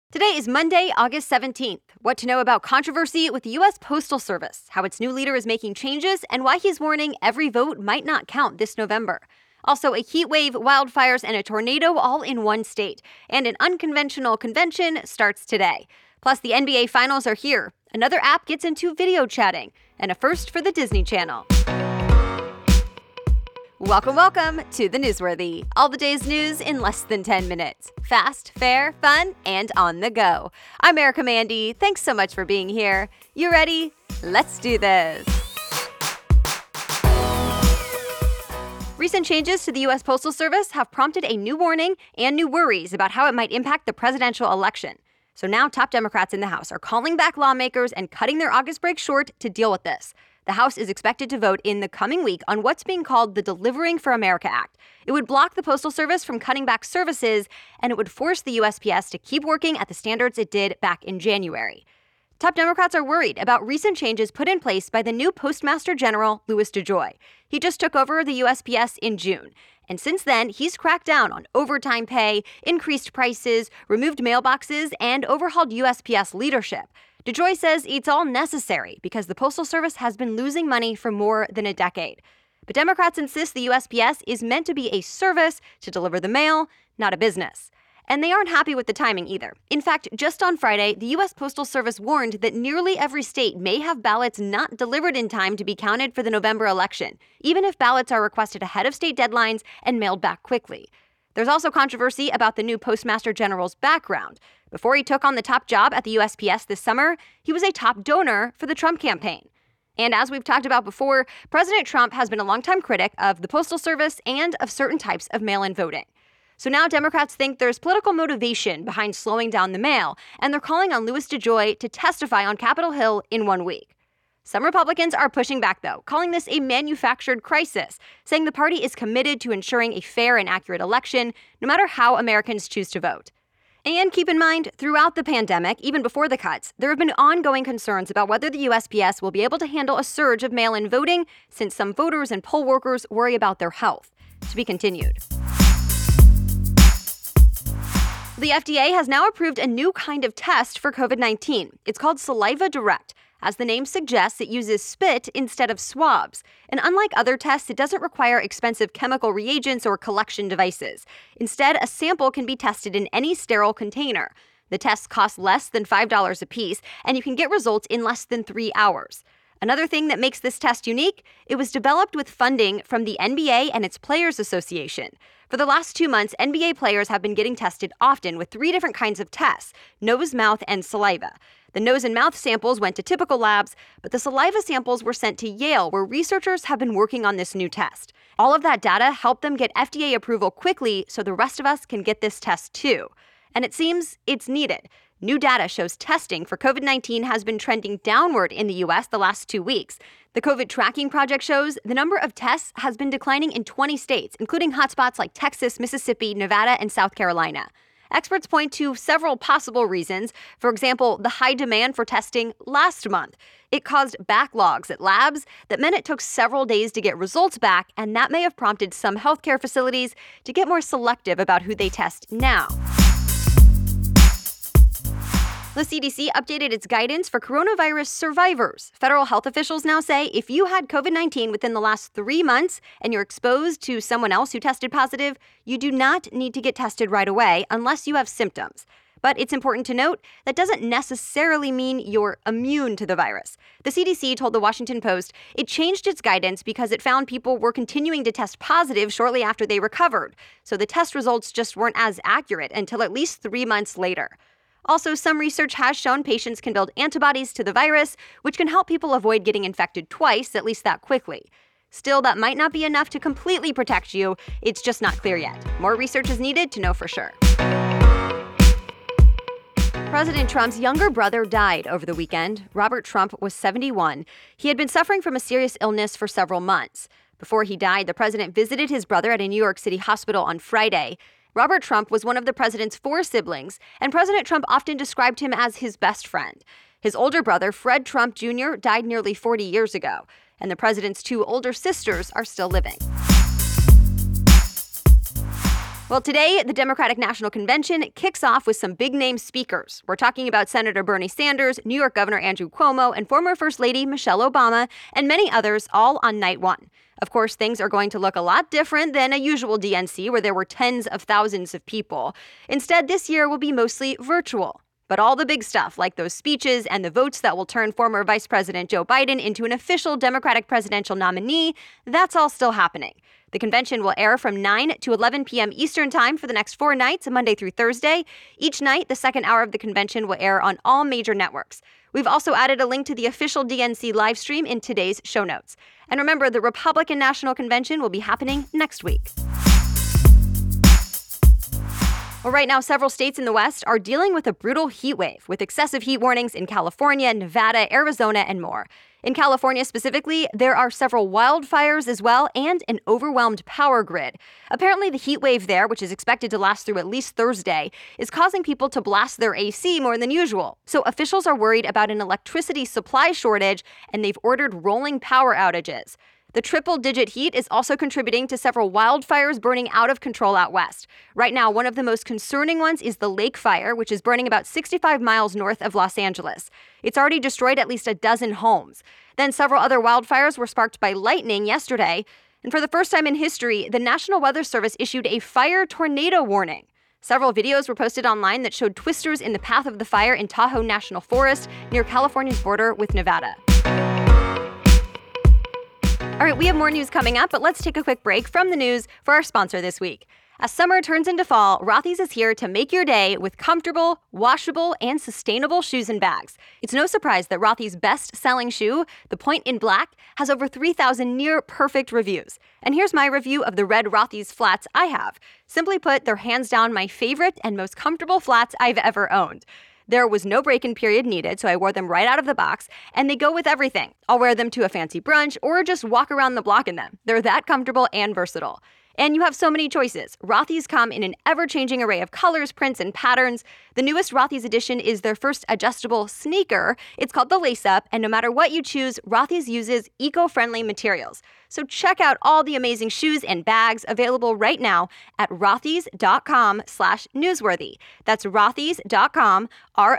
Today is Monday, August 17th. What to know about controversy with the U.S. Postal Service, how its new leader is making changes, and why he's warning every vote might not count this November. Also, a heat wave, wildfires, and a tornado all in one state. And an unconventional convention starts today. Plus, the NBA Finals are here. Another app gets into video chatting. And a first for the Disney Channel. Welcome to The Newsworthy. All the day's news in less than 10 minutes. Fast, fair, fun, and on the go. I'm Erica Mandy. Thanks so much for being here. You ready? Let's do this. Recent changes to the U.S. Postal Service have prompted a new warning and new worries about how it might impact the presidential election. So now top Democrats in the House are calling back lawmakers and cutting their August break short to deal with this. The House is expected to vote in the coming week on what's being called the Delivering for America Act. It would block the Postal Service from cutting back services, and it would force the USPS to keep working at the standards it did back in January. Top Democrats are worried about recent changes put in place by the new Postmaster General, Louis DeJoy. He just took over the USPS in June. And since then, he's cracked down on overtime pay, increased prices, removed mailboxes, and overhauled USPS leadership. DeJoy says it's all necessary because the Postal Service has been losing money for more than a decade. But Democrats insist the USPS is meant to be a service to deliver the mail, not a business. And they aren't happy with the timing either. In fact, just on Friday, the U.S. Postal Service warned that nearly every state may have ballots not delivered in time to be counted for the November election, even if ballots are requested ahead of state deadlines and mailed back quickly. There's also controversy about the new Postmaster General's background. Before he took on the top job at the USPS this summer, he was a top donor for the Trump campaign. And as we've talked about before, President Trump has been a longtime critic of the Postal Service and of certain types of mail-in voting. So now Democrats think there's political motivation behind slowing down the mail, and they're calling on Louis DeJoy to testify on Capitol Hill in 1 week. Some Republicans are pushing back, though, calling this a manufactured crisis, saying the party is committed to ensuring a fair and accurate election, no matter how Americans choose to vote. And keep in mind, throughout the pandemic, even before the cuts, there have been ongoing concerns about whether the USPS will be able to handle a surge of mail-in voting, since some voters and poll workers worry about their health. To be continued. The FDA has now approved a new kind of test for COVID-19. It's called Saliva Direct. As the name suggests, it uses spit instead of swabs. And unlike other tests, it doesn't require expensive chemical reagents or collection devices. Instead, a sample can be tested in any sterile container. The tests cost less than $5 a piece, and you can get results in less than 3 hours. Another thing that makes this test unique, it was developed with funding from the NBA and its Players Association. For the last 2 months, NBA players have been getting tested often with 3 different kinds of tests: nose, mouth, and saliva. The nose and mouth samples went to typical labs, but the saliva samples were sent to Yale, where researchers have been working on this new test. All of that data helped them get FDA approval quickly so the rest of us can get this test too. And it seems it's needed. New data shows testing for COVID-19 has been trending downward in the U.S. the last 2 weeks. The COVID Tracking Project shows the number of tests has been declining in 20 states, including hotspots like Texas, Mississippi, Nevada, and South Carolina. Experts point to several possible reasons. For example, the high demand for testing last month. It caused backlogs at labs that meant it took several days to get results back, and that may have prompted some healthcare facilities to get more selective about who they test now. The CDC updated its guidance for coronavirus survivors. Federal health officials now say if you had COVID-19 within the last 3 months and you're exposed to someone else who tested positive, you do not need to get tested right away unless you have symptoms. But it's important to note that doesn't necessarily mean you're immune to the virus. The CDC told the Washington Post it changed its guidance because it found people were continuing to test positive shortly after they recovered. So the test results just weren't as accurate until at least 3 months later. Also, some research has shown patients can build antibodies to the virus, which can help people avoid getting infected twice, at least that quickly. Still, that might not be enough to completely protect you. It's just not clear yet. More research is needed to know for sure. President Trump's younger brother died over the weekend. Robert Trump was 71. He had been suffering from a serious illness for several months. Before he died, the president visited his brother at a New York City hospital on Friday. Robert Trump was one of the president's 4 siblings, and President Trump often described him as his best friend. His older brother, Fred Trump Jr., died nearly 40 years ago, and the president's 2 older sisters are still living. Well, today, the Democratic National Convention kicks off with some big-name speakers. We're talking about Senator Bernie Sanders, New York Governor Andrew Cuomo, and former First Lady Michelle Obama, and many others, all on night one. Of course, things are going to look a lot different than a usual DNC where there were tens of thousands of people. Instead, this year will be mostly virtual. But all the big stuff, like those speeches and the votes that will turn former Vice President Joe Biden into an official Democratic presidential nominee, that's all still happening. The convention will air from 9 to 11 p.m. Eastern Time for the next 4 nights, Monday through Thursday. Each night, the second hour of the convention will air on all major networks. We've also added a link to the official DNC live stream in today's show notes. And remember, the Republican National Convention will be happening next week. Well, right now, several states in the West are dealing with a brutal heat wave, with excessive heat warnings in California, Nevada, Arizona, and more. In California specifically, there are several wildfires as well and an overwhelmed power grid. Apparently, the heat wave there, which is expected to last through at least Thursday, is causing people to blast their AC more than usual. So officials are worried about an electricity supply shortage, and they've ordered rolling power outages. The triple-digit heat is also contributing to several wildfires burning out of control out west. Right now, one of the most concerning ones is the Lake Fire, which is burning about 65 miles north of Los Angeles. It's already destroyed at least a dozen homes. Then several other wildfires were sparked by lightning yesterday. And for the first time in history, the National Weather Service issued a fire tornado warning. Several videos were posted online that showed twisters in the path of the fire in Tahoe National Forest near California's border with Nevada. All right, we have more news coming up, but let's take a quick break from the news for our sponsor this week. As summer turns into fall, Rothy's is here to make your day with comfortable, washable, and sustainable shoes and bags. It's no surprise that Rothy's best-selling shoe, the Point in Black, has over 3,000 near-perfect reviews. And here's my review of the red Rothy's flats I have. Simply put, they're hands down my favorite and most comfortable flats I've ever owned. There was no break-in period needed, so I wore them right out of the box, and they go with everything. I'll wear them to a fancy brunch or just walk around the block in them. They're that comfortable and versatile. And you have so many choices. Rothy's come in an ever-changing array of colors, prints, and patterns. The newest Rothy's edition is their first adjustable sneaker. It's called the Lace Up, and no matter what you choose, Rothy's uses eco-friendly materials. So check out all the amazing shoes and bags available right now at rothys.com/newsworthy. That's rothys.com,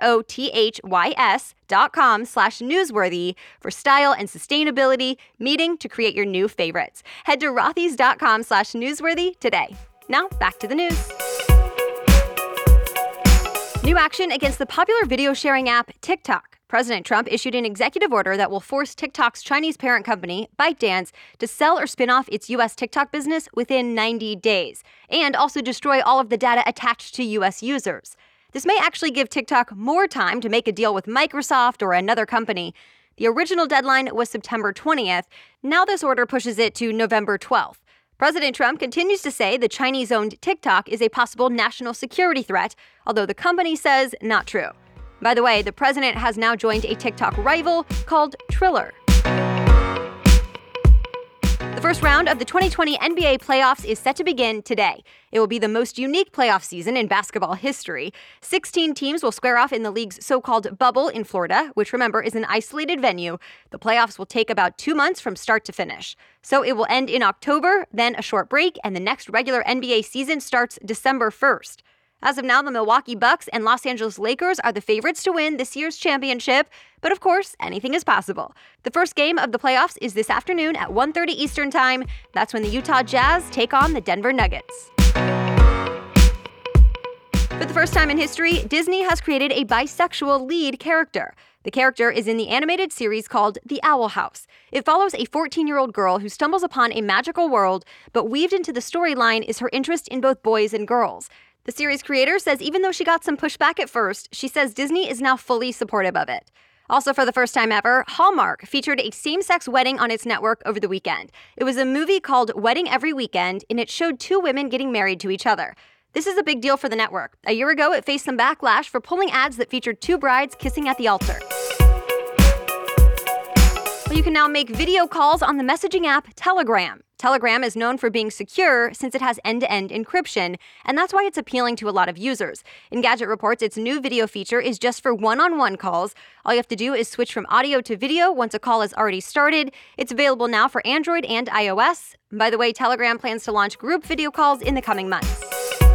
rothys.com/newsworthy for style and sustainability, meeting to create your new favorites. Head to rothys.com/newsworthy today. Now, back to the news. New action against the popular video sharing app TikTok. President Trump issued an executive order that will force TikTok's Chinese parent company, ByteDance, to sell or spin off its U.S. TikTok business within 90 days, and also destroy all of the data attached to U.S. users. This may actually give TikTok more time to make a deal with Microsoft or another company. The original deadline was September 20th. Now this order pushes it to November 12th. President Trump continues to say the Chinese-owned TikTok is a possible national security threat, although the company says not true. By the way, the president has now joined a TikTok rival called Triller. The first round of the 2020 NBA playoffs is set to begin today. It will be the most unique playoff season in basketball history. 16 teams will square off in the league's so-called bubble in Florida, which, remember, is an isolated venue. The playoffs will take about 2 months from start to finish. So it will end in October, then a short break, and the next regular NBA season starts December 1st. As of now, the Milwaukee Bucks and Los Angeles Lakers are the favorites to win this year's championship, but of course, anything is possible. The first game of the playoffs is this afternoon at 1:30 Eastern Time. That's when the Utah Jazz take on the Denver Nuggets. For the first time in history, Disney has created a bisexual lead character. The character is in the animated series called The Owl House. It follows a 14-year-old girl who stumbles upon a magical world, but weaved into the storyline is her interest in both boys and girls. The series creator says even though she got some pushback at first, she says Disney is now fully supportive of it. Also, for the first time ever, Hallmark featured a same-sex wedding on its network over the weekend. It was a movie called Wedding Every Weekend, and it showed 2 women getting married to each other. This is a big deal for the network. A year ago, it faced some backlash for pulling ads that featured 2 brides kissing at the altar. Well, you can now make video calls on the messaging app Telegram. Telegram is known for being secure since it has end-to-end encryption, and that's why it's appealing to a lot of users. Engadget reports its new video feature is just for one-on-one calls. All you have to do is switch from audio to video once a call is already started. It's available now for Android and iOS. By the way, Telegram plans to launch group video calls in the coming months.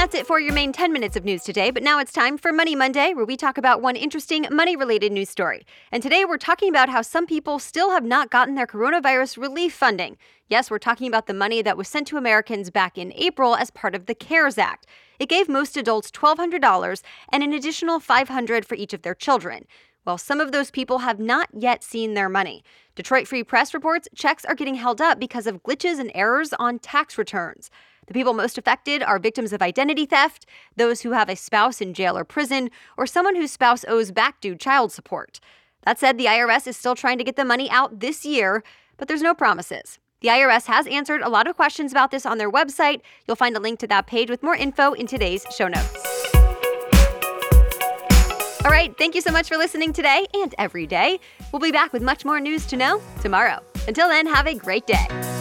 that's it for your main 10 minutes of news today. But now it's time for Money Monday, where we talk about one interesting money-related news story. And today we're talking about how some people still have not gotten their coronavirus relief funding. Yes, we're talking about the money that was sent to Americans back in April as part of the CARES Act. It gave most adults $1,200 and an additional $500 for each of their children. Well, some of those people have not yet seen their money. Detroit Free Press reports checks are getting held up because of glitches and errors on tax returns. The people most affected are victims of identity theft, those who have a spouse in jail or prison, or someone whose spouse owes back due child support. That said, the IRS is still trying to get the money out this year, but there's no promises. The IRS has answered a lot of questions about this on their website. You'll find a link to that page with more info in today's show notes. All right, thank you so much for listening today and every day. We'll be back with much more news to know tomorrow. Until then, have a great day.